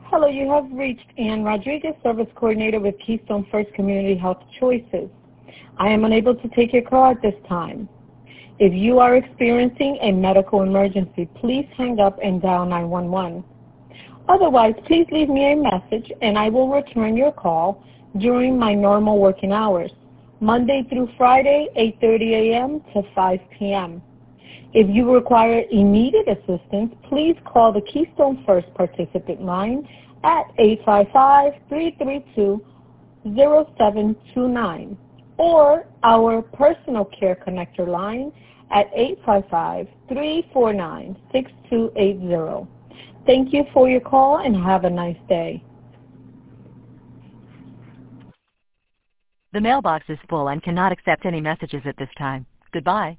Hello, you have reached Ann Rodriguez, Service Coordinator with Keystone First Community Health Choices. I am unable to take your call at this time. If you are experiencing a medical emergency, please hang up and dial 911. Otherwise, please leave me a message and I will return your call during my normal working hours, Monday through Friday, 8:30 a.m. to 5 p.m. If you require immediate assistance, please call the Keystone First participant line at 855-332-0729 or our personal care connector line at 855-349-6280. Thank you for your call and have a nice day. The mailbox is full and cannot accept any messages at this time. Goodbye.